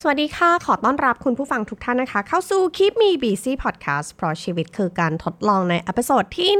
สวัสดีค่ะขอต้อนรับคุณผู้ฟังทุกท่านนะคะเข้าสู่ Keep Me Busy Podcast เพราะชีวิตคือการทดลองในเอพิโซดที่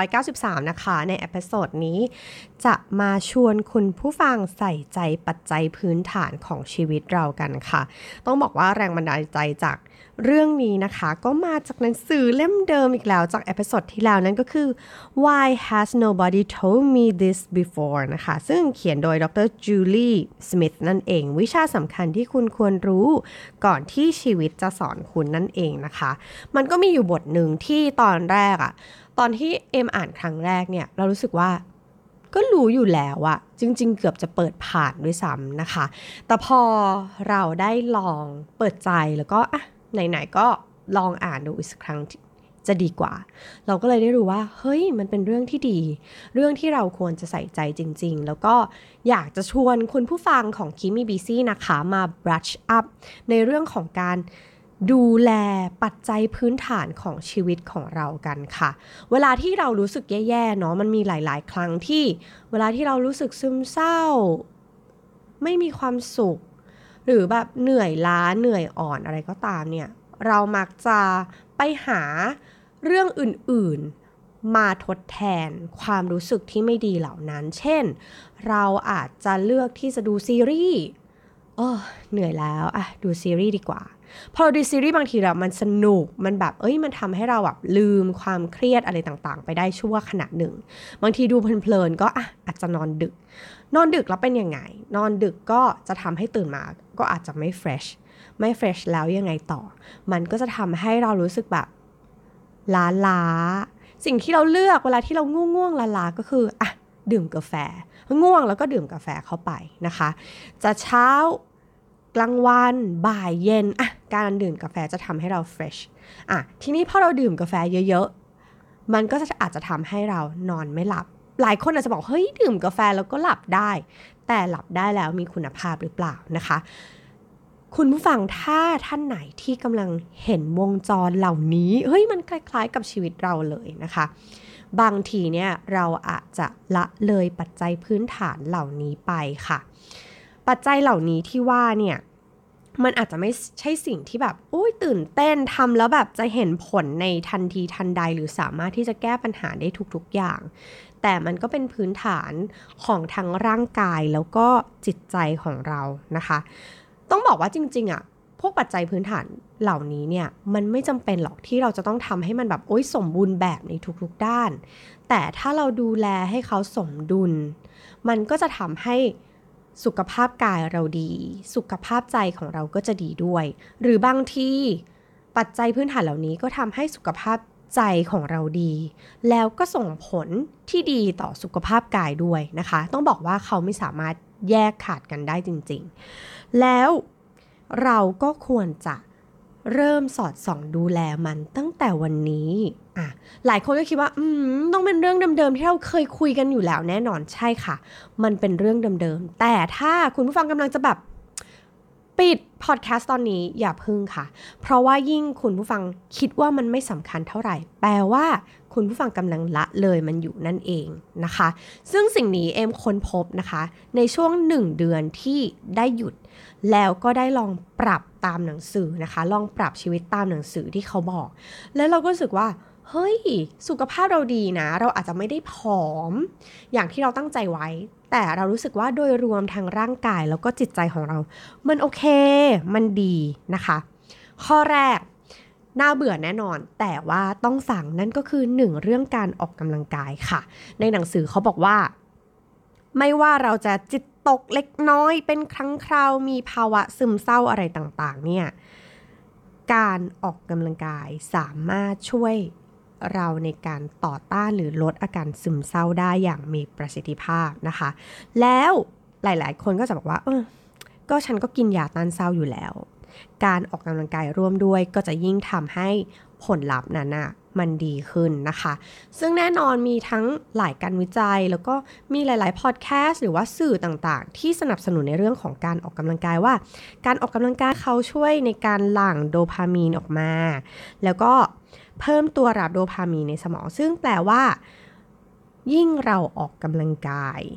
193นะคะในเอพิโซดนี้จะมาชวนคุณผู้ฟังใส่ใจปัจจัยพื้นฐานของชีวิตเรากันค่ะต้องบอกว่าแรงบันดาลใจจากเรื่องนี้นะคะก็มาจากหนังสือเล่มเดิมอีกแล้วจากเอพิโซดที่แล้วนั่นก็คือ Why Has Nobody Told Me This Before นะคะซึ่งเขียนโดยดร. จูลี่สมิธนั่นเองวิชาสำคัญที่คุณควรรู้ก่อนที่ชีวิตจะสอนคุณนั่นเองนะคะมันก็มีอยู่บทหนึ่งที่ตอนแรกตอนที่เอ็มอ่านครั้งแรกเนี่ยเรารู้สึกว่าก็รู้อยู่แล้วจริงๆเกือบจะเปิดผ่านด้วยซ้ำนะคะแต่พอเราได้ลองเปิดใจแล้วก็ไหนๆก็ลองอ่านดูอีกสักครั้งจะดีกว่าเราก็เลยได้รู้ว่าเฮ้ยมันเป็นเรื่องที่ดีเรื่องที่เราควรจะใส่ใจจริงๆแล้วก็อยากจะชวนคุณผู้ฟังของ Keep Me Busy นะคะมา brush up ในเรื่องของการดูแลปัจจัยพื้นฐานของชีวิตของเรากันค่ะเวลาที่เรารู้สึกแย่ๆเนาะมันมีหลายๆครั้งที่เวลาที่เรารู้สึกซึมเศร้าไม่มีความสุขหรือแบบเหนื่อยล้าเหนื่อยอ่อนอะไรก็ตามเนี่ยเรามักจะไปหาเรื่องอื่นๆมาทดแทนความรู้สึกที่ไม่ดีเหล่านั้นเช่นเราอาจจะเลือกที่จะดูซีรีส์เหนื่อยแล้วดูซีรีส์ดีกว่าพอเราดูซีรีส์บางทีแล้วมันสนุกมันแบบมันทำให้เราแบบลืมความเครียดอะไรต่างๆไปได้ชั่วขณะหนึ่งบางทีดูเพลินๆก็อาจจะนอนดึกแล้วเป็นยังไงนอนดึกก็จะทำให้ตื่นมาก็อาจจะไม่เฟรชแล้วยังไงต่อมันก็จะทำให้เรารู้สึกแบบล้าสิ่งที่เราเลือกเวลาที่เราง่วงล้าก็คือดื่มกาแฟง่วงแล้วก็ดื่มกาแฟเข้าไปนะคะจะเช้ากลางวันบ่ายเย็นการดื่มกาแฟจะทำให้เราเฟรชทีนี้พอเราดื่มกาแฟเยอะๆมันก็อาจจะทำให้เรานอนไม่หลับหลายคนอาจจะบอกเฮ้ยดื่มกาแฟแล้วก็หลับได้แต่หลับได้แล้วมีคุณภาพหรือเปล่านะคะคุณผู้ฟังถ้าท่านไหนที่กำลังเห็นวงจรเหล่านี้เฮ้ยมันคล้ายๆกับชีวิตเราเลยนะคะบางทีเนี่ยเราอาจจะละเลยปัจจัยพื้นฐานเหล่านี้ไปค่ะปัจจัยเหล่านี้ที่ว่าเนี่ยมันอาจจะไม่ใช่สิ่งที่แบบตื่นเต้นทำแล้วแบบจะเห็นผลในทันทีทันใดหรือสามารถที่จะแก้ปัญหาได้ทุกๆอย่างแต่มันก็เป็นพื้นฐานของทั้งร่างกายแล้วก็จิตใจของเรานะคะต้องบอกว่าจริงๆพวกปัจจัยพื้นฐานเหล่านี้เนี่ยมันไม่จำเป็นหรอกที่เราจะต้องทำให้มันแบบสมบูรณ์แบบในทุกๆด้านแต่ถ้าเราดูแลให้เขาสมดุลมันก็จะทำให้สุขภาพกายเราดีสุขภาพใจของเราก็จะดีด้วยหรือบางทีปัจจัยพื้นฐานเหล่านี้ก็ทำให้สุขภาพใจของเราดีแล้วก็ส่งผลที่ดีต่อสุขภาพกายด้วยนะคะต้องบอกว่าเขาไม่สามารถแยกขาดกันได้จริงๆแล้วเราก็ควรจะเริ่มสอดส่องดูแลมันตั้งแต่วันนี้หลายคนก็คิดว่าต้องเป็นเรื่องเดิมๆที่เราเคยคุยกันอยู่แล้วแน่นอนใช่ค่ะมันเป็นเรื่องเดิมๆแต่ถ้าคุณผู้ฟังกำลังจะแบบปิดพอดแคสต์ตอนนี้อย่าพึ่งค่ะเพราะว่ายิ่งคุณผู้ฟังคิดว่ามันไม่สำคัญเท่าไหร่แปลว่าคุณผู้ฟังกำลังละเลยมันอยู่นั่นเองนะคะซึ่งสิ่งนี้เอ็มค้นพบนะคะในช่วง1 เดือนที่ได้หยุดแล้วก็ได้ลองปรับตามหนังสือนะคะลองปรับชีวิตตามหนังสือที่เขาบอกแล้วเราก็รู้สึกว่าเฮ้ยสุขภาพเราดีนะเราอาจจะไม่ได้ผอมอย่างที่เราตั้งใจไว้แต่เรารู้สึกว่าโดยรวมทางร่างกายแล้วก็จิตใจของเรามันโอเคมันดีนะคะข้อแรกน่าเบื่อแน่นอนแต่ว่าต้องฟังนั่นก็คือ1เรื่องการออกกำลังกายค่ะในหนังสือเขาบอกว่าไม่ว่าเราจะจิตตกเล็กน้อยเป็นครั้งคราวมีภาวะซึมเศร้าอะไรต่างๆเนี่ยการออกกำลังกายสามารถช่วยเราในการต่อต้านหรือลดอาการซึมเศร้าได้อย่างมีประสิทธิภาพนะคะแล้วหลายๆคนก็จะบอกว่าก็ฉันก็กินยาต้านเศร้าอยู่แล้วการออกกำลังกายร่วมด้วยก็จะยิ่งทำให้ผลลัพธ์นั้นมันดีขึ้นนะคะซึ่งแน่นอนมีทั้งหลายการวิจัยแล้วก็มีหลายๆพอดแคสต์หรือว่าสื่อต่างๆที่สนับสนุนในเรื่องของการออกกำลังกายว่าการออกกำลังกายเขาช่วยในการหลั่งโดพามีนออกมาแล้วก็เพิ่มตัวรับโดพามีนในสมองซึ่งแปลว่ายิ่งเราออกกำลังกาย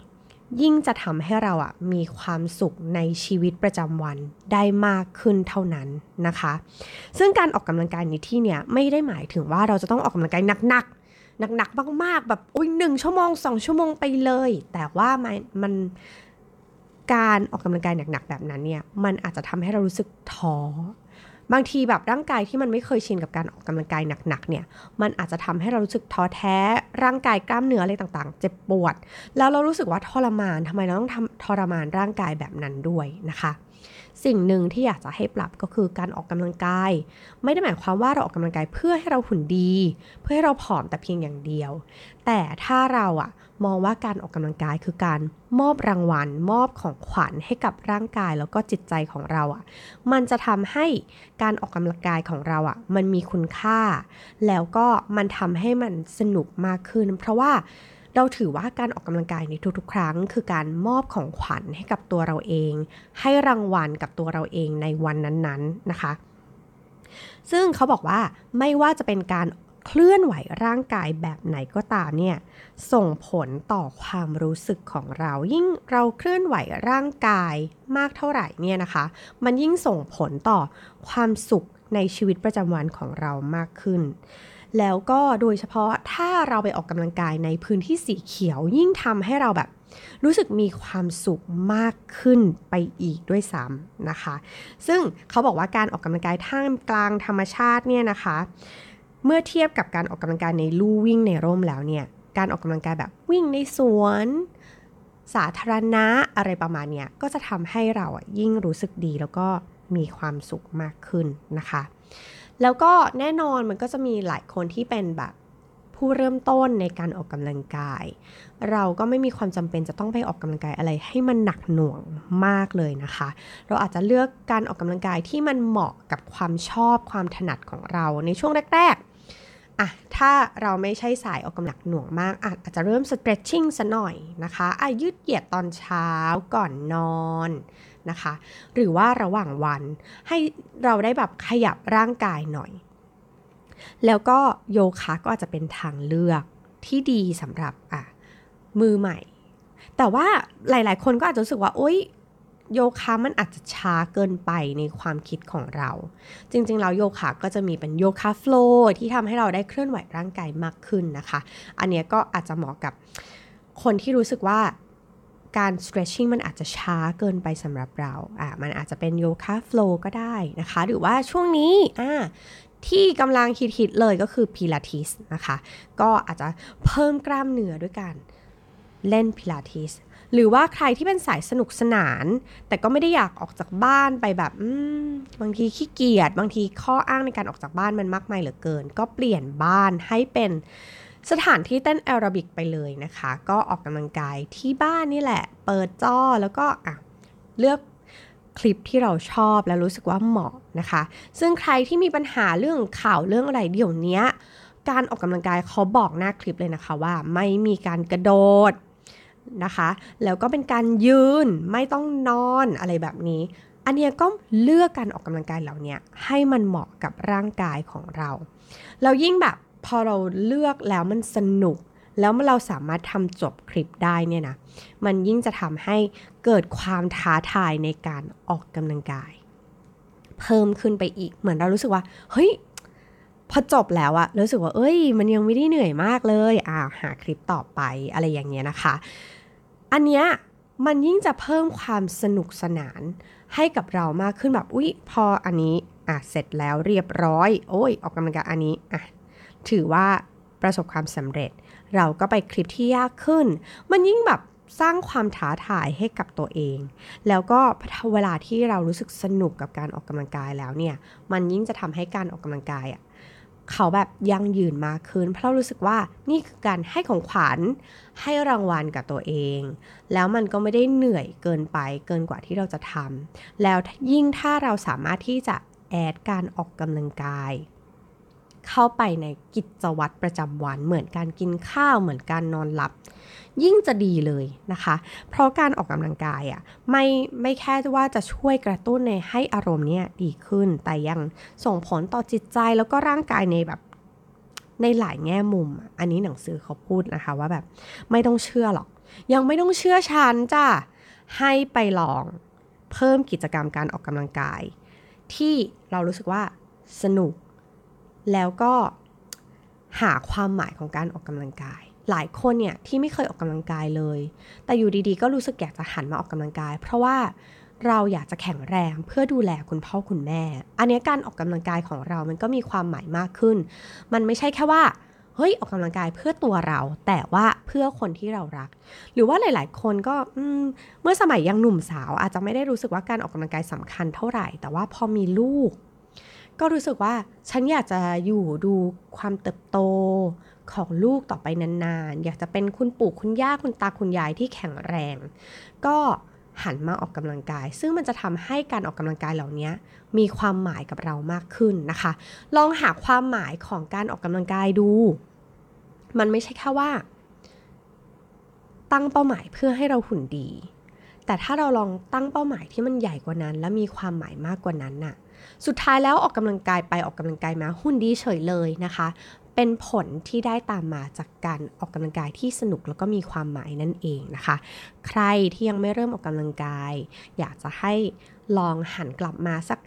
ยิ่งจะทำให้เรามีความสุขในชีวิตประจำวันได้มากขึ้นเท่านั้นนะคะซึ่งการออกกำลังกายในที่เนี่ยไม่ได้หมายถึงว่าเราจะต้องออกกำลังกายหนักมากๆแบบ1 ชั่วโมง2 ชั่วโมงไปเลยแต่ว่ามันการออกกำลังกายหนักๆแบบนั้นเนี่ยมันอาจจะทำให้เรารู้สึกท้อบางทีแบบร่างกายที่มันไม่เคยชินกับการออกกำลังกายหนักๆเนี่ยมันอาจจะทำให้เรารู้สึกท้อแท้ร่างกายกล้ามเนื้ออะไรต่างๆเจ็บปวดแล้วเรารู้สึกว่าทรมานทำไมเราต้องทรมานร่างกายแบบนั้นด้วยนะคะสิ่งหนึ่งที่อยากจะให้ปรับก็คือการออกกำลังกายไม่ได้หมายความว่าเราออกกำลังกายเพื่อให้เราหุ่นดีเพื่อให้เราผอมแต่เพียงอย่างเดียวแต่ถ้าเรามองว่าการออกกำลังกายคือการมอบรางวัลมอบของขวัญให้กับร่างกายแล้วก็จิตใจของเรามันจะทำให้การออกกำลังกายของเรามันมีคุณค่าแล้วก็มันทำให้มันสนุกมากขึ้นเพราะว่าเราถือว่าการออกกำลังกายในทุกๆครั้งคือการมอบของขวัญให้กับตัวเราเองให้รางวัลกับตัวเราเองในวันนั้นๆนะคะซึ่งเขาบอกว่าไม่ว่าจะเป็นการเคลื่อนไหวร่างกายแบบไหนก็ตามเนี่ยส่งผลต่อความรู้สึกของเรายิ่งเราเคลื่อนไหวร่างกายมากเท่าไหร่เนี่ยนะคะมันยิ่งส่งผลต่อความสุขในชีวิตประจำวันของเรามากขึ้นแล้วก็โดยเฉพาะถ้าเราไปออกกำลังกายในพื้นที่สีเขียวยิ่งทำให้เราแบบรู้สึกมีความสุขมากขึ้นไปอีกด้วยซ้ำนะคะซึ่งเขาบอกว่าการออกกำลังกายท่ามกลางธรรมชาติเนี่ยนะคะเมื่อเทียบกับการออกกำลังกายในลู่วิ่งในร่มแล้วเนี่ยการออกกำลังกายแบบวิ่งในสวนสาธารณะอะไรประมาณเนี้ยก็จะทำให้เรายิ่งรู้สึกดีแล้วก็มีความสุขมากขึ้นนะคะแล้วก็แน่นอนมันก็จะมีหลายคนที่เป็นแบบผู้เริ่มต้นในการออกกำลังกายเราก็ไม่มีความจำเป็นจะต้องไปออกกำลังกายอะไรให้มันหนักหน่วงมากเลยนะคะเราอาจจะเลือกการออกกำลังกายที่มันเหมาะกับความชอบความถนัดของเราในช่วงแรกๆถ้าเราไม่ใช่สายออกกำลังหน่วงมากอาจจะเริ่ม stretching ซะหน่อยนะคะยืดเหยียดตอนเช้าก่อนนอนนะคะหรือว่าระหว่างวันให้เราได้แบบขยับร่างกายหน่อยแล้วก็โยคะก็อาจจะเป็นทางเลือกที่ดีสำหรับมือใหม่แต่ว่าหลายๆคนก็อาจจะรู้สึกว่าโอ๊ยโยคะมันอาจจะช้าเกินไปในความคิดของเราจริงๆแล้วโยคะก็จะมีเป็นโยคะโฟลว์ที่ทำให้เราได้เคลื่อนไหวร่างกายมากขึ้นนะคะอันนี้ก็อาจจะเหมาะกับคนที่รู้สึกว่าการ stretching มันอาจจะช้าเกินไปสำหรับเรามันอาจจะเป็นโยคะโฟลว์ก็ได้นะคะหรือว่าช่วงนี้ที่กำลังฮิตๆเลยก็คือพิลาทิสนะคะก็อาจจะเพิ่มกล้ามเนื้อด้วยการเล่นพิลาทิสหรือว่าใครที่เป็นสายสนุกสนานแต่ก็ไม่ได้อยากออกจากบ้านไปแบบบางทีขี้เกียจบางทีข้ออ้างในการออกจากบ้านมันมากมายเหลือเกินก็เปลี่ยนบ้านให้เป็นสถานที่เต้นแอโรบิกไปเลยนะคะก็ออกกำลังกายที่บ้านนี่แหละเปิดจอแล้วก็เลือกคลิปที่เราชอบและรู้สึกว่าเหมาะนะคะซึ่งใครที่มีปัญหาเรื่องข่าวเรื่องอะไรเดี๋ยวนี้การออกกำลังกายเขาบอกหน้าคลิปเลยนะคะว่าไม่มีการกระโดดนะคะแล้วก็เป็นการยืนไม่ต้องนอนอะไรแบบนี้อันนี้ก็เลือกการออกกำลังกายเหล่านี้ให้มันเหมาะกับร่างกายของเราแล้วยิ่งแบบพอเราเลือกแล้วมันสนุกแล้วเราสามารถทำจบคลิปได้เนี่ยนะมันยิ่งจะทำให้เกิดความท้าทายในการออกกำลังกายเพิ่มขึ้นไปอีกเหมือนเรารู้สึกว่าเฮ้ยพอจบแล้วรู้สึกว่ามันยังไม่ได้เหนื่อยมากเลยหาคลิปต่อไปอะไรอย่างเงี้ยนะคะอันเนี้ยมันยิ่งจะเพิ่มความสนุกสนานให้กับเรามากขึ้นแบบพออันนี้เสร็จแล้วเรียบร้อยออกกำลังกายอันนี้ถือว่าประสบความสำเร็จเราก็ไปคลิปที่ยากขึ้นมันยิ่งแบบสร้างความท้าทายให้กับตัวเองแล้วก็เวลาที่เรารู้สึกสนุกกับการออกกำลังกายแล้วเนี่ยมันยิ่งจะทำให้การออกกำลังกายเขาแบบยั่งยืนมากขึ้นเพราะรู้สึกว่านี่คือการให้ของขวัญให้รางวัลกับตัวเองแล้วมันก็ไม่ได้เหนื่อยเกินไปเกินกว่าที่เราจะทำแล้วยิ่งถ้าเราสามารถที่จะแอดการออกกำลังกายเข้าไปในกิจวัตรประจำวันเหมือนการกินข้าวเหมือนการนอนหลับยิ่งจะดีเลยนะคะเพราะการออกกำลังกายไม่แค่ว่าจะช่วยกระตุ้นในให้อารมณ์เนี่ยดีขึ้นแต่ยังส่งผลต่อจิตใจแล้วก็ร่างกายในแบบในหลายแง่มุมอันนี้หนังสือเขาพูดนะคะว่าแบบไม่ต้องเชื่อหรอกยังไม่ต้องเชื่อฉันจ้ะให้ไปลองเพิ่มกิจกรรมการออกกำลังกายที่เรารู้สึกว่าสนุกแล้วก็หาความหมายของการออกกำลังกายหลายคนเนี่ยที่ไม่เคยออกกำลังกายเลยแต่อยู่ดีๆก็รู้สึกอยากจะหันมาออกกำลังกายเพราะว่าเราอยากจะแข็งแรงเพื่อดูแลคุณพ่อคุณแม่อันนี้การออกกำลังกายของเรามันก็มีความหมายมากขึ้นมันไม่ใช่แค่ว่าเฮ้ยออกกำลังกายเพื่อตัวเราแต่ว่าเพื่อคนที่เรารักหรือว่าหลายๆคนก็เมื่อสมัยยังหนุ่มสาวอาจจะไม่ได้รู้สึกว่าการออกกำลังกายสำคัญเท่าไหร่แต่ว่าพอมีลูกก็รู้สึกว่าฉันอยากจะอยู่ดูความเติบโตของลูกต่อไปนานๆอยากจะเป็นคุณปู่คุณย่าคุณตาคุณยายที่แข็งแรงก็หันมาออกกำลังกายซึ่งมันจะทำให้การออกกำลังกายเหล่านี้มีความหมายกับเรามากขึ้นนะคะลองหาความหมายของการออกกำลังกายดูมันไม่ใช่แค่ว่าตั้งเป้าหมายเพื่อให้เราหุ่นดีแต่ถ้าเราลองตั้งเป้าหมายที่มันใหญ่กว่านั้นและมีความหมายมากกว่านั้นน่ะสุดท้ายแล้วออกกำลังกายไปออกกำลังกายมาหุ่นดีเฉยเลยนะคะเป็นผลที่ได้ตามมาจากการออกกำลังกายที่สนุกแล้วก็มีความหมายนั่นเองนะคะใครที่ยังไม่เริ่มออกกำลังกายอยากจะให้ลองหันกลับมาสัก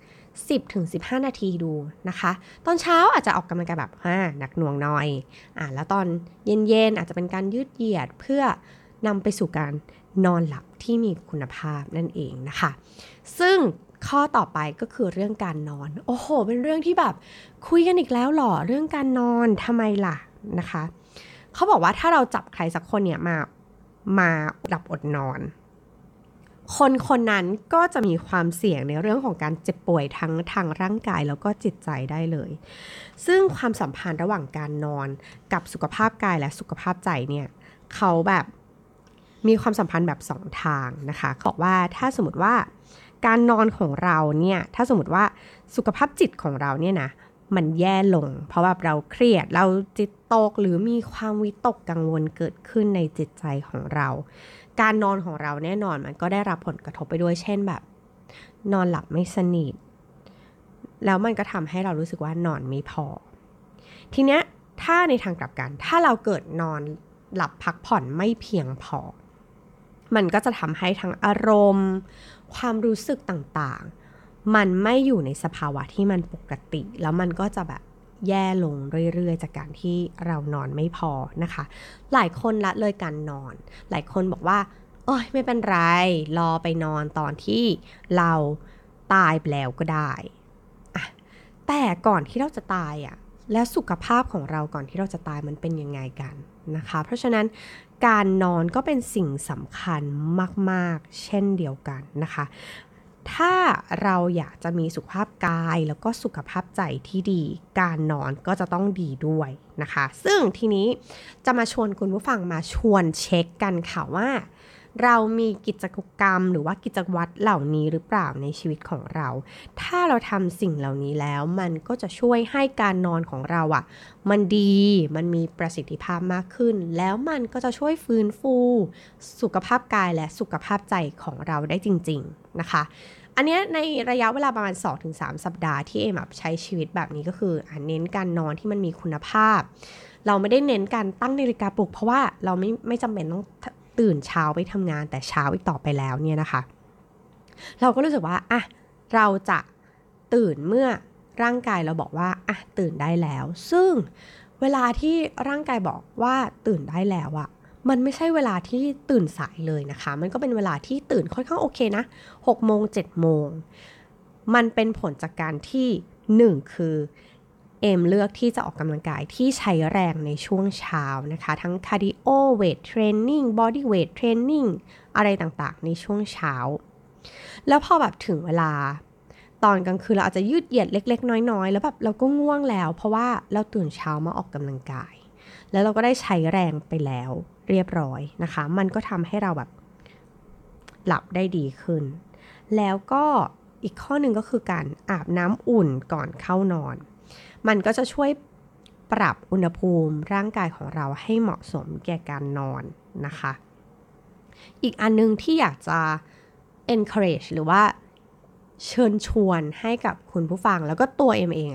10-15 นาทีดูนะคะตอนเช้าอาจจะออกกำลังกายแบบหนักหน่วงหน่อยแล้วตอนเย็นๆอาจจะเป็นการยืดเหยียดเพื่อนำไปสู่การนอนหลับที่มีคุณภาพนั่นเองนะคะซึ่งข้อต่อไปก็คือเรื่องการนอนโอ้โหเป็นเรื่องที่แบบคุยกันอีกแล้วหรอเรื่องการนอนทำไมล่ะนะคะเขาบอกว่าถ้าเราจับใครสักคนเนี่ยมาหลับอดนอนคนคนนั้นก็จะมีความเสี่ยงในเรื่องของการเจ็บป่วยทั้งทางร่างกายแล้วก็จิตใจได้เลยซึ่งความสัมพันธ์ระหว่างการนอนกับสุขภาพกายและสุขภาพใจเนี่ยเขาแบบมีความสัมพันธ์แบบ2 ทางนะคะบอกว่าถ้าสมมติว่าการนอนของเราเนี่ยถ้าสมมติว่าสุขภาพจิตของเราเนี่ยนะมันแย่ลงเพราะแบบเราเครียดเราจิตตกหรือมีความวิตกกังวลเกิดขึ้นในจิตใจของเราการนอนของเราแน่นอนมันก็ได้รับผลกระทบไปด้วยเช่นแบบนอนหลับไม่สนิทแล้วมันก็ทำให้เรารู้สึกว่านอนไม่พอทีเนี้ยถ้าในทางกลับกันถ้าเราเกิดนอนหลับพักผ่อนไม่เพียงพอมันก็จะทำให้ทั้งอารมณ์ความรู้สึกต่างๆมันไม่อยู่ในสภาวะที่มันปกติแล้วมันก็จะแบบแย่ลงเรื่อยๆจากการที่เรานอนไม่พอนะคะหลายคนละเลยการนอนหลายคนบอกว่าโอ๊ยไม่เป็นไรรอไปนอนตอนที่เราตายไปแล้วก็ได้แต่ก่อนที่เราจะตายแล้วสุขภาพของเราก่อนที่เราจะตายมันเป็นยังไงกันนะคะเพราะฉะนั้นการนอนก็เป็นสิ่งสำคัญมากๆเช่นเดียวกันนะคะถ้าเราอยากจะมีสุขภาพกายแล้วก็สุขภาพใจที่ดีการนอนก็จะต้องดีด้วยนะคะซึ่งทีนี้จะมาชวนคุณผู้ฟังมาชวนเช็คกันค่ะว่าเรามีกิจกรรมหรือว่ากิจวัตรเหล่านี้หรือเปล่าในชีวิตของเราถ้าเราทำสิ่งเหล่านี้แล้วมันก็จะช่วยให้การนอนของเรามันดีมันมีประสิทธิภาพมากขึ้นแล้วมันก็จะช่วยฟื้นฟูสุขภาพกายและสุขภาพใจของเราได้จริงๆนะคะอันนี้ในระยะเวลาประมาณ 2-3 สัปดาห์ที่เอมใช้ชีวิตแบบนี้ก็คือเน้นการนอนที่มันมีคุณภาพเราไม่ได้เน้นการตั้งนาฬิกาปลุกเพราะว่าเราไม่จำเป็นต้องตื่นเช้าไปทำงานแต่เช้าอีกต่อไปแล้วเนี่ยนะคะเราก็รู้สึกว่าเราจะตื่นเมื่อร่างกายเราบอกว่าตื่นได้แล้วซึ่งเวลาที่ร่างกายบอกว่าตื่นได้แล้วมันไม่ใช่เวลาที่ตื่นสายเลยนะคะมันก็เป็นเวลาที่ตื่นค่อนข้างโอเคนะ6 โมง 7 โมงมันเป็นผลจากการที่1คือเอมเลือกที่จะออกกำลังกายที่ใช้แรงในช่วงเช้านะคะทั้งคาร์ดิโอเวทเทรนนิ่งบอดี้เวทเทรนนิ่งอะไรต่างๆในช่วงเช้าแล้วพอแบบถึงเวลาตอนกลางคืนเราอาจจะยืดเหยียดเล็กๆน้อยๆแล้วแบบเราก็ง่วงแล้วเพราะว่าเราตื่นเช้ามาออกกำลังกายแล้วเราก็ได้ใช้แรงไปแล้วเรียบร้อยนะคะมันก็ทำให้เราแบบหลับได้ดีขึ้นแล้วก็อีกข้อหนึ่งก็คือการอาบน้ำอุ่นก่อนเข้านอนมันก็จะช่วยปรับอุณหภูมิร่างกายของเราให้เหมาะสมแก่การนอนนะคะอีกอันนึงที่อยากจะ encourage หรือว่าเชิญชวนให้กับคุณผู้ฟังแล้วก็ตัวเอง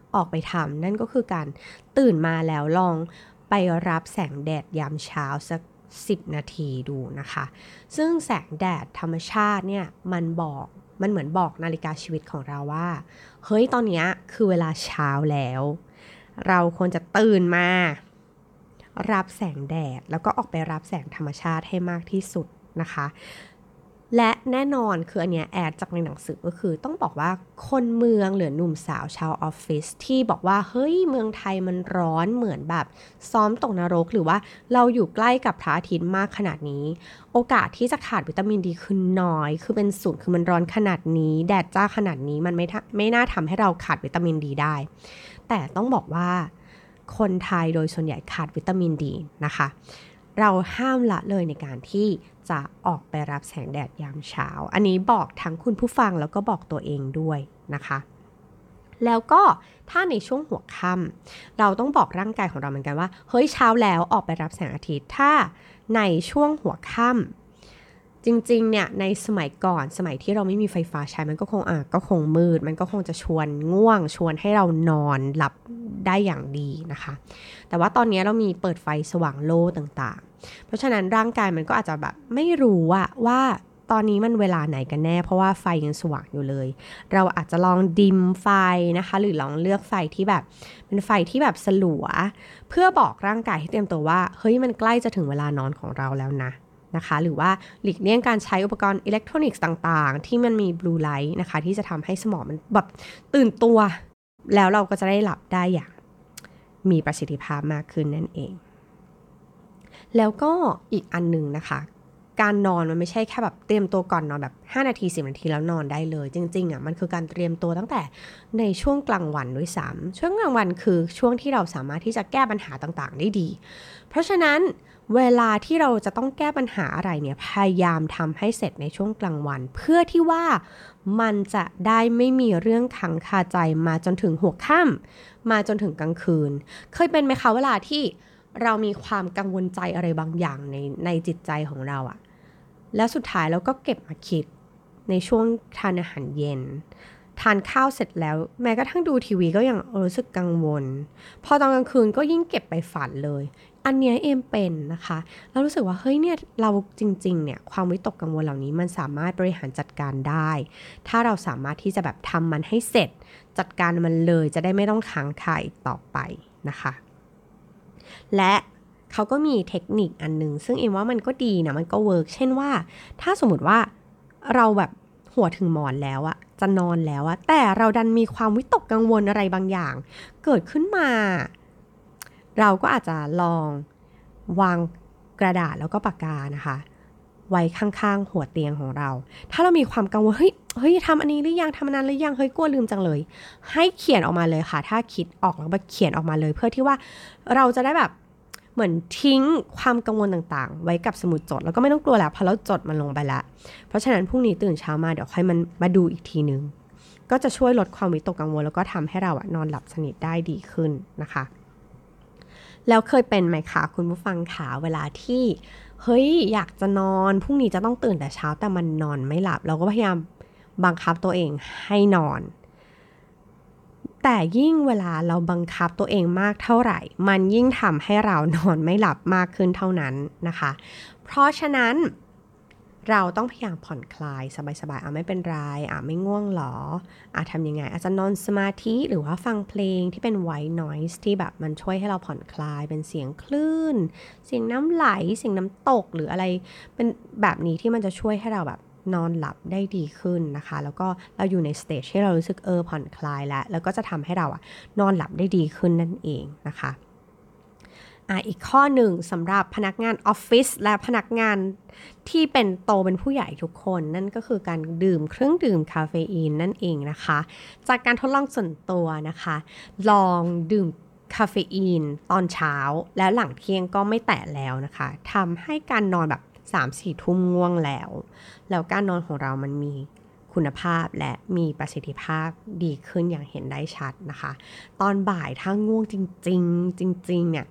ออกไปทำนั่นก็คือการตื่นมาแล้วลองไปรับแสงแดดยามเช้าสัก10 นาทีดูนะคะซึ่งแสงแดดธรรมชาติเนี่ยมันเหมือนบอกนาฬิกาชีวิตของเราว่าเฮ้ยตอนนี้คือเวลาเช้าแล้วเราควรจะตื่นมารับแสงแดดแล้วก็ออกไปรับแสงธรรมชาติให้มากที่สุดนะคะและแน่นอนคืออันเนี้ยแอดจากในหนังสือก็คือต้องบอกว่าคนเมืองหรือหนุ่มสาวชาวออฟฟิศที่บอกว่าเฮ้ยเมืองไทยมันร้อนเหมือนแบบซ้อมตกนรกหรือว่าเราอยู่ใกล้กับพระอาทิตย์มากขนาดนี้โอกาสที่จะขาดวิตามินดีคือน้อยคือเป็นศูนย์คือมันร้อนขนาดนี้แดดจ้าขนาดนี้มันไม่น่าทำให้เราขาดวิตามินดีได้แต่ต้องบอกว่าคนไทยโดยส่วนใหญ่ขาดวิตามินดีนะคะเราห้ามละเลยในการที่จะออกไปรับแสงแดดยามเช้าอันนี้บอกทั้งคุณผู้ฟังแล้วก็บอกตัวเองด้วยนะคะแล้วก็ถ้าในช่วงหัวค่ำเราต้องบอกร่างกายของเราเหมือนกันว่าเฮ้ยเช้าแล้วออกไปรับแสงอาทิตย์ถ้าในช่วงหัวค่ำจริงๆเนี่ยในสมัยก่อนสมัยที่เราไม่มีไฟฟ้าใช้มันก็คงมืดมันก็คงจะชวนง่วงชวนให้เรานอนหลับได้อย่างดีนะคะแต่ว่าตอนนี้เรามีเปิดไฟสว่างโล่ต่างๆเพราะฉะนั้นร่างกายมันก็อาจจะแบบไม่รู้ว่าตอนนี้มันเวลาไหนกันแน่เพราะว่าไฟยังสว่างอยู่เลยเราอาจจะลองดิมไฟนะคะหรือลองเลือกไฟที่แบบเป็นไฟที่แบบสลัวเพื่อบอกร่างกายให้เตรียมตัวว่าเฮ้ยมันใกล้จะถึงเวลานอนของเราแล้วนะคะหรือว่าหลีกเลี่ยงการใช้อุปกรณ์อิเล็กทรอนิกส์ต่างๆที่มันมีบลูไลท์นะคะที่จะทำให้สมองมันแบบตื่นตัวแล้วเราก็จะได้หลับได้อย่างมีประสิทธิภาพมากขึ้นนั่นเองแล้วก็อีกอันนึงนะคะการนอนมันไม่ใช่แค่แบบเตรียมตัวก่อนนอนแบบ5 นาที10 นาทีแล้วนอนได้เลยจริงๆมันคือการเตรียมตัวตั้งแต่ในช่วงกลางวันด้วยซ้ำช่วงกลางวันคือช่วงที่เราสามารถที่จะแก้ปัญหาต่างๆได้ดีเพราะฉะนั้นเวลาที่เราจะต้องแก้ปัญหาอะไรเนี่ยพยายามทำให้เสร็จในช่วงกลางวันเพื่อที่ว่ามันจะได้ไม่มีเรื่องค้างคาใจมาจนถึงหัวค่ำมาจนถึงกลางคืนเคยเป็นไหมคะเวลาที่เรามีความกังวลใจอะไรบางอย่างในจิตใจของเราอะแล้วสุดท้ายเราก็เก็บมาคิดในช่วงทานอาหารเย็นทานข้าวเสร็จแล้วแม้กระทั่งดูทีวีก็ยังรู้สึกกังวลพอตอนกลางคืนก็ยิ่งเก็บไปฝันเลยอันเนี้ยเอมเป็นนะคะเรารู้สึกว่าเฮ้ยเนี่ยเราจริงๆเนี่ยความวิตกกังวลเหล่านี้มันสามารถบริหารจัดการได้ถ้าเราสามารถที่จะแบบทำมันให้เสร็จจัดการมันเลยจะได้ไม่ต้องค้างคาอีกต่อไปนะคะและเขาก็มีเทคนิคอันนึงซึ่งเอมว่ามันก็ดีนะมันก็เวิร์กเช่นว่าถ้าสมมติว่าเราแบบหัวถึงหมอนแล้วอะจะนอนแล้วอะแต่เราดันมีความวิตกกังวลอะไรบางอย่างเกิดขึ้นมาเราก็อาจจะลองวางกระดาษแล้วก็ปากกานะคะไว้ข้างๆหัวเตียงของเราถ้าเรามีความกังวลเฮ้ยทำอันนี้หรือยังทำอันนั้นหรือยังเฮ้ยกลัวลืมจังเลยให้เขียนออกมาเลยค่ะถ้าคิดออกแล้วเขียนออกมาเลยเพื่อที่ว่าเราจะได้แบบเหมือนทิ้งความกังวลต่างๆไว้กับสมุดจดแล้วก็ไม่ต้องกลัวแล้วเพราะเราจดมันลงไปแล้วเพราะฉะนั้นพรุ่งนี้ตื่นเช้ามาเดี๋ยวค่อยมันมาดูอีกทีนึงก็จะช่วยลดความวิตกกังวลแล้วก็ทำให้เรานอนหลับสนิทได้ดีขึ้นนะคะแล้วเคยเป็นไหมคะคุณผู้ฟังคะเวลาที่เฮ้ยอยากจะนอนพรุ่งนี้จะต้องตื่นแต่เช้าแต่มันนอนไม่หลับเราก็พยายามบังคับตัวเองให้นอนแต่ยิ่งเวลาเราบังคับตัวเองมากเท่าไหร่มันยิ่งทำให้เรานอนไม่หลับมากขึ้นเท่านั้นนะคะเพราะฉะนั้นเราต้องพยายามผ่อนคลายสบายๆไม่เป็นไรไม่ง่วงหรอทำยังไงอาจจะนอนสมาธิหรือว่าฟังเพลงที่เป็น white noise ที่แบบมันช่วยให้เราผ่อนคลายเป็นเสียงคลื่นเสียงน้ำไหลเสียงน้ำตกหรืออะไรเป็นแบบนี้ที่มันจะช่วยให้เราแบบนอนหลับได้ดีขึ้นนะคะแล้วก็เราอยู่ในสเตจที่เรารู้สึกผ่อนคลายแล้วก็จะทำให้เรานอนหลับได้ดีขึ้นนั่นเองนะคะอีกข้อหนึ่งสำหรับพนักงานออฟฟิศและพนักงานที่เป็นโตเป็นผู้ใหญ่ทุกคนนั่นก็คือการดื่มเครื่องดื่มคาเฟอีนนั่นเองนะคะจากการทดลองส่วนตัวนะคะลองดื่มคาเฟอีนตอนเช้าแล้วหลังเที่ยงก็ไม่แตะแล้วนะคะทำให้การนอนแบบ 3-4 ทุ่มง่วงแล้วการนอนของเรามันมีคุณภาพและมีประสิทธิภาพดีขึ้นอย่างเห็นได้ชัดนะคะตอนบ่ายถ้าง่วงจริงๆเนี่ย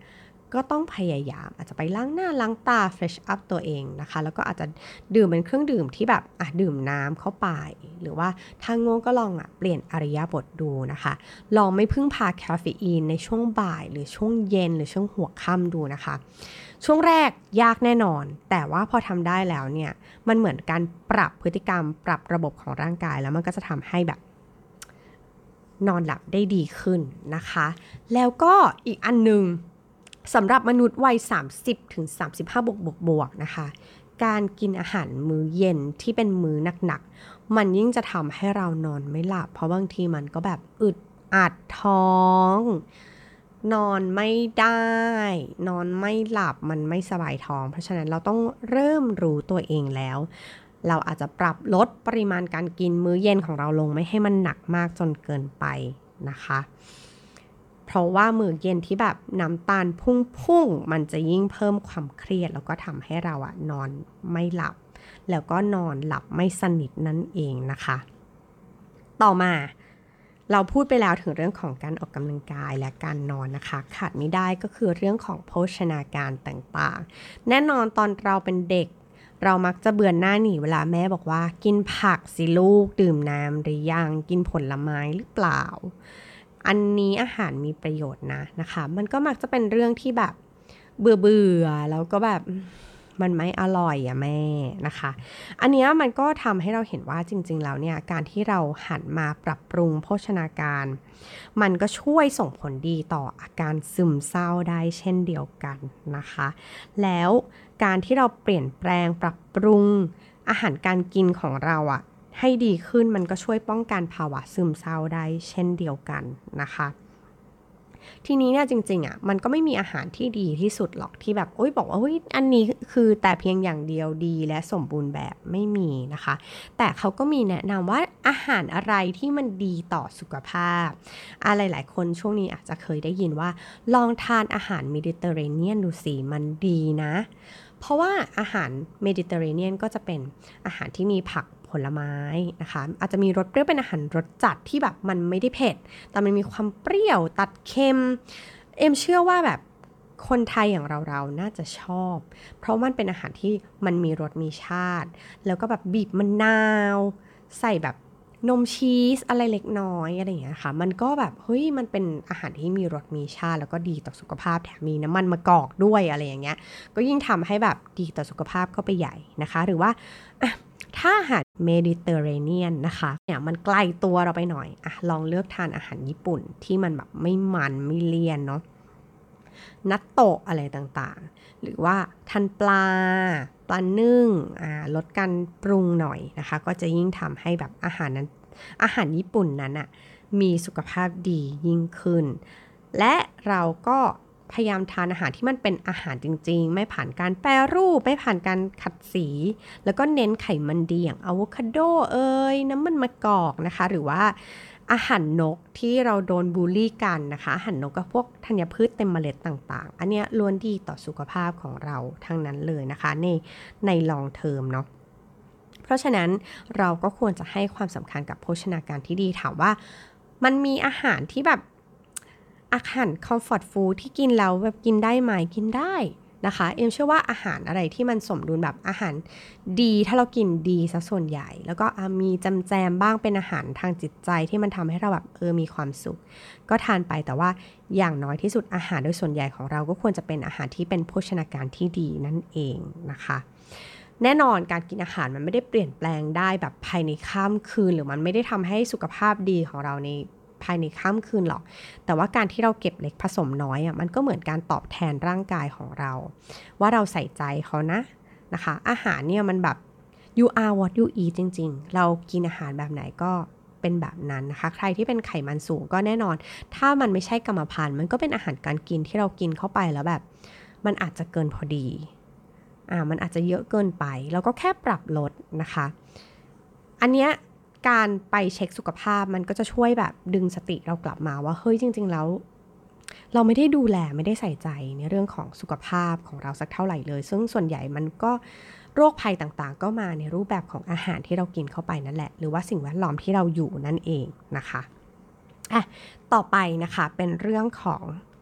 ก็ต้องพยายามอาจจะไปล้างหน้าล้างตา fresh up ตัวเองนะคะแล้วก็อาจจะดื่มเป็นเครื่องดื่มที่แบบดื่มน้ำเข้าไปหรือว่าถ้าง่วงก็ลองเปลี่ยนอิริยาบถดูนะคะลองไม่พึ่งพาคาเฟอีนในช่วงบ่ายหรือช่วงเย็นหรือช่วงหัวค่ำดูนะคะช่วงแรกยากแน่นอนแต่ว่าพอทำได้แล้วเนี่ยมันเหมือนการปรับพฤติกรรมปรับระบบของร่างกายแล้วมันก็จะทำให้แบบนอนหลับได้ดีขึ้นนะคะแล้วก็อีกอันนึงสำหรับมนุษย์วัย30ถึง35บวกนะคะการกินอาหารมื้อเย็นที่เป็นมื้อหนักๆมันยิ่งจะทำให้เรานอนไม่หลับเพราะบางทีมันก็แบบอึดอัดท้องนอนไม่ได้นอนไม่หลับมันไม่สบายท้องเพราะฉะนั้นเราต้องเริ่มรู้ตัวเองแล้วเราอาจจะปรับลดปริมาณการกินมื้อเย็นของเราลงไม่ให้มันหนักมากจนเกินไปนะคะเพราะว่ามื้อเย็นที่แบบน้ำตาลพุ่งมันจะยิ่งเพิ่มความเครียดแล้วก็ทำให้เรานอนไม่หลับแล้วก็นอนหลับไม่สนิทนั่นเองนะคะต่อมาเราพูดไปแล้วถึงเรื่องของการออกกำลังกายและการนอนนะคะขาดไม่ได้ก็คือเรื่องของโภชนาการต่างๆแน่นอนตอนเราเป็นเด็กเรามักจะเบื่อหน้าหนีเวลาแม่บอกว่ากินผักสิลูกดื่มน้ำหรือยังกินผลไม้หรือเปล่าอันนี้อาหารมีประโยชน์นะคะมันก็มักจะเป็นเรื่องที่แบบเบื่อแล้วก็แบบมันไม่อร่อยแม่นะคะอันนี้มันก็ทำให้เราเห็นว่าจริงๆแล้วเนี่ยการที่เราหันมาปรับปรุงโภชนาการมันก็ช่วยส่งผลดีต่ออาการซึมเศร้าได้เช่นเดียวกันนะคะแล้วการที่เราเปลี่ยนแปลงปรับปรุงอาหารการกินของเราให้ดีขึ้นมันก็ช่วยป้องกันภาวะซึมเศร้าได้เช่นเดียวกันนะคะทีนี้เนี่ยจริงๆมันก็ไม่มีอาหารที่ดีที่สุดหรอกที่แบบบอกว่าอันนี้คือแต่เพียงอย่างเดียวดีและสมบูรณ์แบบไม่มีนะคะแต่เขาก็มีแนะนำว่าอาหารอะไรที่มันดีต่อสุขภาพหลายๆคนช่วงนี้อาจจะเคยได้ยินว่าลองทานอาหารเมดิเตอร์เรเนียนดูสิมันดีนะเพราะว่าอาหารเมดิเตอร์เรเนียนก็จะเป็นอาหารที่มีผักผลไม้นะคะอาจจะมีรสเปรี้ยวเป็นอาหารรสจัดที่แบบมันไม่ได้เผ็ดแต่มันมีความเปรี้ยวตัดเค็มเชื่อว่าแบบคนไทยอย่างเราน่าจะชอบเพราะมันเป็นอาหารที่มันมีรสมีชาติแล้วก็แบบบีบมะนาวใส่แบบนมชีสอะไรเล็กน้อยอะไรอย่างเงี้ยค่ะมันก็แบบมันเป็นอาหารที่มีรสมีชาติแล้วก็ดีต่อสุขภาพแถมมีน้ำมันมะกอกด้วยอะไรอย่างเงี้ยก็ยิ่งทำให้แบบดีต่อสุขภาพเข้าไปใหญ่นะคะหรือว่าถ้าอาหารเมดิเตอร์เรเนียนนะคะเนี่ยมันไกลตัวเราไปหน่อยลองเลือกทานอาหารญี่ปุ่นที่มันแบบไม่มันไม่เลี่ยนเนาะนัตโตะอะไรต่างๆหรือว่าทานปลานึ่งลดการปรุงหน่อยนะคะก็จะยิ่งทำให้แบบอาหารญี่ปุ่นนั้นมีสุขภาพดียิ่งขึ้นและเราก็พยายามทานอาหารที่มันเป็นอาหารจริงๆไม่ผ่านการแปรรูปไม่ผ่านการขัดสีแล้วก็เน้นไขมันดีอย่างอะโวคาโดน้ำมันมะกอกนะคะหรือว่าอาหารนกที่เราโดนบูลลี่กันนะคะอาหารนกกับพวกธัญพืชเต็มเมล็ดต่างๆอันเนี้ยล้วนดีต่อสุขภาพของเราทั้งนั้นเลยนะคะในลองเทอมเนาะเพราะฉะนั้นเราก็ควรจะให้ความสำคัญกับโภชนาการที่ดีถามว่ามันมีอาหารที่แบบอาหารคอมฟอร์ตฟู้ดที่กินแล้วแบบกินได้ไหมกินได้นะคะเชื่อว่าอาหารอะไรที่มันสมดุลแบบอาหารดีถ้าเรากินดีซะส่วนใหญ่แล้วก็มีแจมบ้างเป็นอาหารทางจิตใจที่มันทำให้เราแบบมีความสุขก็ทานไปแต่ว่าอย่างน้อยที่สุดอาหารโดยส่วนใหญ่ของเราก็ควรจะเป็นอาหารที่เป็นโภชนาการที่ดีนั่นเองนะคะแน่นอนการกินอาหารมันไม่ได้เปลี่ยนแปลงได้แบบภายในข้ามคืนหรือมันไม่ได้ทำให้สุขภาพดีของเราในภายในข้ามคืนหรอกแต่ว่าการที่เราเก็บเล็กผสมน้อยมันก็เหมือนการตอบแทนร่างกายของเราว่าเราใส่ใจเขานะคะอาหารเนี่ยมันแบบ you are what you eat จริงๆเรากินอาหารแบบไหนก็เป็นแบบนั้นนะคะใครที่เป็นไขมันสูงก็แน่นอนถ้ามันไม่ใช่กรรมพันธุ์มันก็เป็นอาหารการกินที่เรากินเข้าไปแล้วแบบมันอาจจะเกินพอดีมันอาจจะเยอะเกินไปเราก็แค่ปรับลดนะคะอันเนี้ยการไปเช็คสุขภาพมันก็จะช่วยแบบดึงสติเรากลับมาว่าเฮ้ยจริงๆแล้วเราไม่ได้ดูแลไม่ได้ใส่ใจในเรื่องของสุขภาพของเราสักเท่าไหร่เลยซึ่งส่วนใหญ่มันก็โรคภัยต่างๆก็มาในรูปแบบของอาหารที่เรากินเข้าไปนั่นแหละหรือว่าสิ่งแวดล้อมที่เราอยู่นั่นเองนะคะต่อไปนะคะเป็นเรื่องของ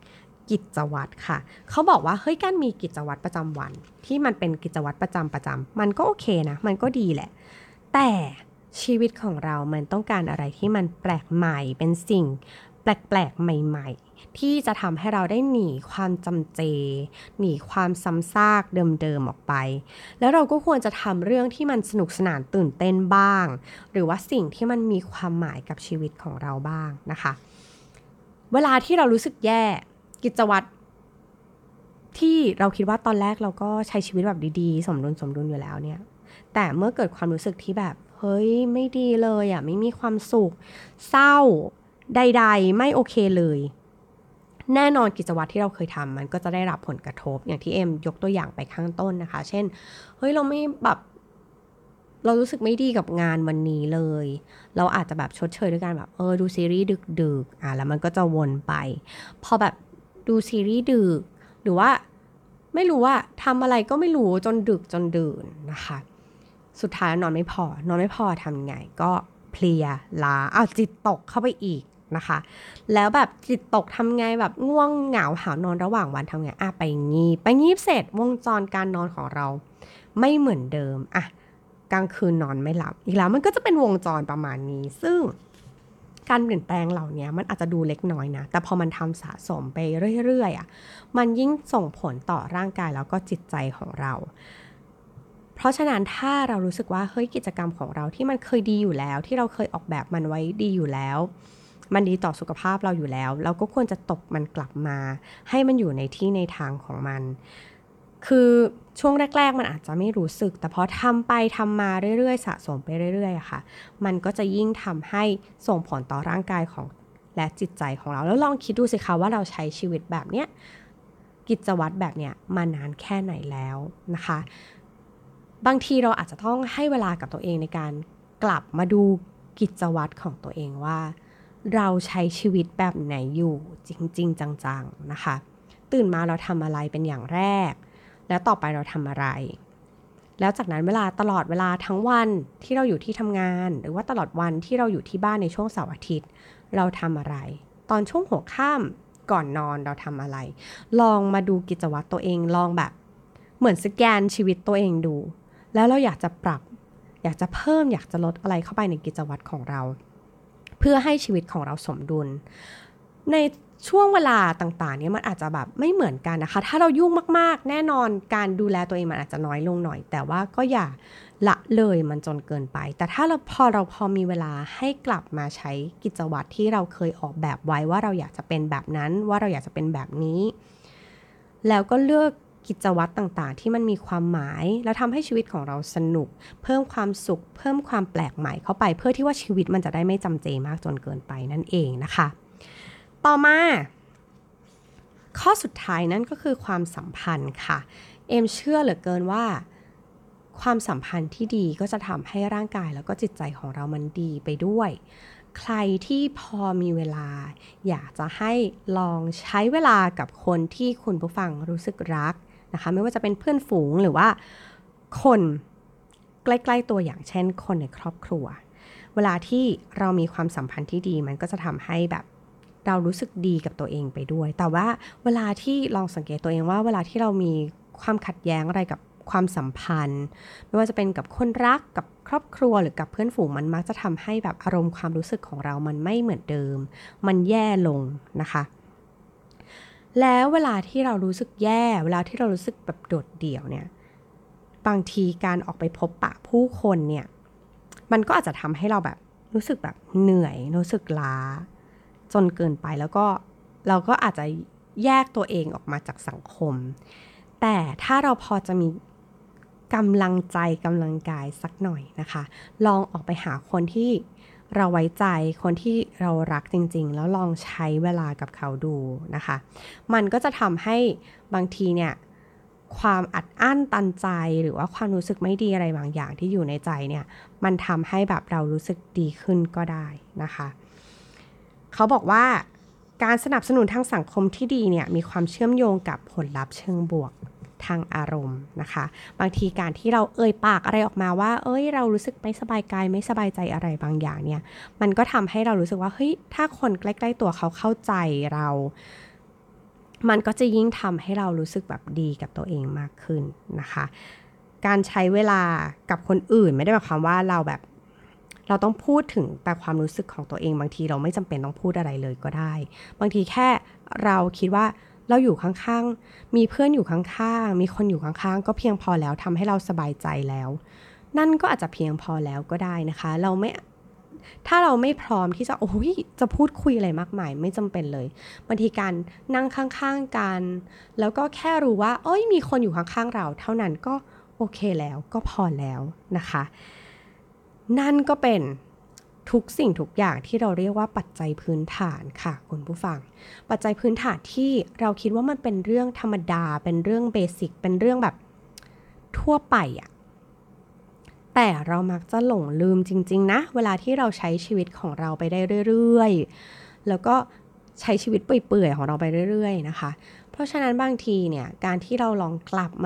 กิจวัตรค่ะเขาบอกว่าเฮ้ยการมีกิจวัตรประจำวันที่มันเป็นกิจวัตรประจำมันก็โอเคนะมันก็ดีแหละแต่ชีวิตของเรามันต้องการอะไรที่มันแปลกใหม่เป็นสิ่งแปลกๆใหม่ๆที่จะทำให้เราได้หนีความจำเจหนีความซ้ำซากเดิมๆออกไปแล้วเราก็ควรจะทำเรื่องที่มันสนุกสนานตื่นเต้นบ้างหรือว่าสิ่งที่มันมีความหมายกับชีวิตของเราบ้างนะคะเวลาที่เรารู้สึกแย่กิจวัตรที่เราคิดว่าตอนแรกเราก็ใช้ชีวิตแบบดีๆสมดุลอยู่แล้วเนี่ยแต่เมื่อเกิดความรู้สึกที่แบบเฮ้ยไม่ดีเลยอ่ะไม่มีความสุขเศร้าใดๆไม่โอเคเลยแน่นอนกิจวัตรที่เราเคยทำมันก็จะได้รับผลกระทบอย่างที่เอ็มยกตัวอย่างไปข้างต้นนะคะเช่นเฮ้ยเราไม่แบบเรารู้สึกไม่ดีกับงานวันนี้เลยเราอาจจะแบบชดเชยด้วยการแบบดูซีรีส์ดึกๆแล้วมันก็จะวนไปพอแบบดูซีรีส์ดึกหรือว่าไม่รู้ว่าทำอะไรก็ไม่รู้จนดึกจนดื่นนะคะสุดท้ายนอนไม่พอทำไงก็เพลียล้าจิตตกเข้าไปอีกนะคะแล้วแบบจิตตกทำไงแบบง่วงเหงาหาวนอนระหว่างวันทำไงไปงีบเสร็จวงจรการนอนของเราไม่เหมือนเดิมกลางคืนนอนไม่หลับอีกแล้วมันก็จะเป็นวงจรประมาณนี้ซึ่งการเปลี่ยนแปลงเหล่านี้มันอาจจะดูเล็กน้อยนะแต่พอมันทำสะสมไปเรื่อยๆมันยิ่งส่งผลต่อร่างกายแล้วก็จิตใจของเราเพราะฉะนั้นถ้าเรารู้สึกว่าเฮ้ยกิจกรรมของเราที่มันเคยดีอยู่แล้วที่เราเคยออกแบบมันไว้ดีอยู่แล้วมันดีต่อสุขภาพเราอยู่แล้วเราก็ควรจะตบมันกลับมาให้มันอยู่ในที่ในทางของมันคือช่วงแรกๆมันอาจจะไม่รู้สึกแต่พอทำไปทำมาเรื่อยๆสะสมไปเรื่อยๆอะค่ะมันก็จะยิ่งทำให้ส่งผลต่อร่างกายของและจิตใจของเราแล้วลองคิดดูสิคะว่าเราใช้ชีวิตแบบเนี้ยกิจวัตรแบบเนี้ยมานานแค่ไหนแล้วนะคะบางทีเราอาจจะต้องให้เวลากับตัวเองในการกลับมาดูกิจวัตรของตัวเองว่าเราใช้ชีวิตแบบไหนอยู่จริงๆจังๆนะคะตื่นมาเราทำอะไรเป็นอย่างแรกแล้วต่อไปเราทำอะไรแล้วจากนั้นตลอดเวลาทั้งวันที่เราอยู่ที่ทำงานหรือว่าตลอดวันที่เราอยู่ที่บ้านในช่วงเสาร์อาทิตย์เราทำอะไรตอนช่วงหัวค่ำก่อนนอนเราทำอะไรลองมาดูกิจวัตรตัวเองลองแบบเหมือนสแกนชีวิตตัวเองดูแล้วเราอยากจะปรับอยากจะเพิ่มอยากจะลดอะไรเข้าไปในกิจวัตรของเราเพื่อให้ชีวิตของเราสมดุลในช่วงเวลาต่างๆเนี่ยมันอาจจะแบบไม่เหมือนกันนะคะถ้าเรายุ่งมากๆแน่นอนการดูแลตัวเองมันอาจจะน้อยลงหน่อยแต่ว่าก็อย่าละเลยมันจนเกินไปแต่ถ้าเราพอมีเวลาให้กลับมาใช้กิจวัตรที่เราเคยออกแบบไว้ว่าเราอยากจะเป็นแบบนั้นว่าเราอยากจะเป็นแบบนี้แล้วก็เลือกกิจวัตรต่างๆที่มันมีความหมายแล้วทำให้ชีวิตของเราสนุกเพิ่มความสุขเพิ่มความแปลกใหม่เข้าไปเพื่อที่ว่าชีวิตมันจะได้ไม่จำเจมากจนเกินไปนั่นเองนะคะต่อมาข้อสุดท้ายนั่นก็คือความสัมพันธ์ค่ะเอ็มเชื่อเหลือเกินว่าความสัมพันธ์ที่ดีก็จะทำให้ร่างกายแล้วก็จิตใจของเรามันดีไปด้วยใครที่พอมีเวลาอยากจะให้ลองใช้เวลากับคนที่คุณผู้ฟังรู้สึกรักนะคะไม่ว่าจะเป็นเพื่อนฝูงหรือว่าคนใกล้ๆตัวอย่างเช่นคนในครอบครัวเวลาที่เรามีความสัมพันธ์ที่ดีมันก็จะทำให้แบบเรารู้สึกดีกับตัวเองไปด้วยแต่ว่าเวลาที่ลองสังเกตตัวเองว่าเวลาที่เรามีความขัดแย้งอะไรกับความสัมพันธ์ไม่ว่าจะเป็นกับคนรักกับครอบครัวหรือกับเพื่อนฝูงมันมักจะทำให้แบบอารมณ์ความรู้สึกของเรามันไม่เหมือนเดิมมันแย่ลงนะคะแล้วเวลาที่เรารู้สึกแย่เวลาที่เรารู้สึกแบบโดดเดี่ยวเนี่ยบางทีการออกไปพบปะผู้คนเนี่ยมันก็อาจจะทำให้เราแบบรู้สึกแบบเหนื่อยรู้สึกล้าจนเกินไปแล้วก็เราก็อาจจะแยกตัวเองออกมาจากสังคมแต่ถ้าเราพอจะมีกำลังใจกำลังกายสักหน่อยนะคะลองออกไปหาคนที่เราไว้ใจคนที่เรารักจริงๆแล้วลองใช้เวลากับเขาดูนะคะมันก็จะทำให้บางทีเนี่ยความอัดอั้นตันใจหรือว่าความรู้สึกไม่ดีอะไรบางอย่างที่อยู่ในใจเนี่ยมันทำให้แบบเรารู้สึกดีขึ้นก็ได้นะคะเขาบอกว่าการสนับสนุนทางสังคมที่ดีเนี่ยมีความเชื่อมโยงกับผลลัพธ์เชิงบวกทางอารมณ์นะคะบางทีการที่เราปากอะไรออกมาว่าเรารู้สึกไม่สบายกายไม่สบายใจอะไรบางอย่างเนี่ยมันก็ทำให้เรารู้สึกว่าเฮ้ยถ้าคนใกล้ๆตัวเขาเข้าใจเรามันก็จะยิ่งทำให้เรารู้สึกแบบดีกับตัวเองมากขึ้นนะคะการใช้เวลากับคนอื่นไม่ได้หมายความว่าเราต้องพูดถึงแต่ความรู้สึกของตัวเองบางทีเราไม่จำเป็นต้องพูดอะไรเลยก็ได้บางทีแค่เราคิดว่าเราอยู่ข้างๆมีเพื่อนอยู่ข้างๆมีคนอยู่ข้างๆก็เพียงพอแล้วทำให้เราสบายใจแล้วนั่นก็อาจจะเพียงพอแล้วก็ได้นะคะถ้าเราไม่พร้อมที่จะพูดคุยอะไรมากมายไม่จำเป็นเลยบางทีการนั่งข้างๆกันแล้วก็แค่รู้ว่ามีคนอยู่ข้างๆเราเท่านั้นก็โอเคแล้วก็พอแล้วนะคะนั่นก็เป็นทุกสิ่งทุกอย่างที่เราเรียกว่าปัจจัยพื้นฐานค่ะคุณผู้ฟังปัจจัยพื้นฐานที่เราคิดว่ามันเป็นเรื่องธรรมดาเป็นเรื่องเบสิกเป็นเรื่องแบบทั่วไปอะแต่เรามักจะหลงลืมจริงๆนะเวลาที่เราใช้ชีวิตของเราไปได้เรื่อยๆแล้วก็ใช้ชีวิตเปื่อยๆของเราไปเรื่อยๆนะคะเพราะฉะนั้นบางทีเนี่ยการที่เราลองกลับ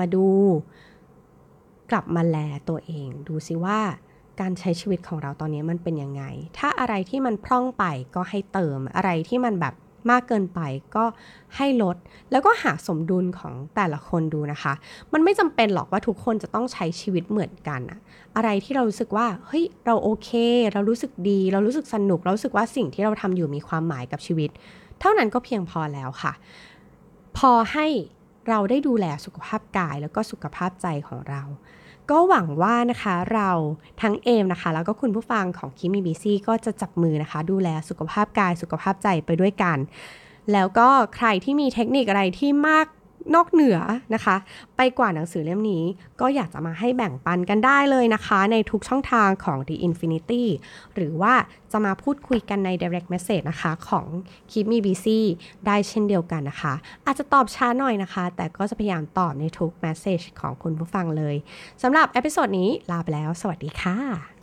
มาแลตัวเองดูสิว่าการใช้ชีวิตของเราตอนนี้มันเป็นยังไงถ้าอะไรที่มันพร่องไปก็ให้เติมอะไรที่มันแบบมากเกินไปก็ให้ลดแล้วก็หาสมดุลของแต่ละคนดูนะคะมันไม่จำเป็นหรอกว่าทุกคนจะต้องใช้ชีวิตเหมือนกันอะอะไรที่เรารู้สึกว่าเฮ้ยเราโอเคเรารู้สึกดีเรารู้สึกสนุกเรารู้สึกว่าสิ่งที่เราทำอยู่มีความหมายกับชีวิตเท่านั้นก็เพียงพอแล้วค่ะพอให้เราได้ดูแลสุขภาพกายแล้วก็สุขภาพใจของเราก็หวังว่านะคะเราทั้งเอมนะคะแล้วก็คุณผู้ฟังของคิมมี่บีซี่ก็จะจับมือนะคะดูแลสุขภาพกายสุขภาพใจไปด้วยกันแล้วก็ใครที่มีเทคนิคอะไรที่มากนอกเหนือนะคะไปกว่าหนังสือเล่มนี้ก็อยากจะมาให้แบ่งปันกันได้เลยนะคะในทุกช่องทางของ The Infinity หรือว่าจะมาพูดคุยกันใน direct message นะคะของ Keep Me Busy ได้เช่นเดียวกันนะคะอาจจะตอบช้าหน่อยนะคะแต่ก็จะพยายามตอบในทุก message ของคุณผู้ฟังเลยสำหรับเอพิโซดนี้ลาไปแล้วสวัสดีค่ะ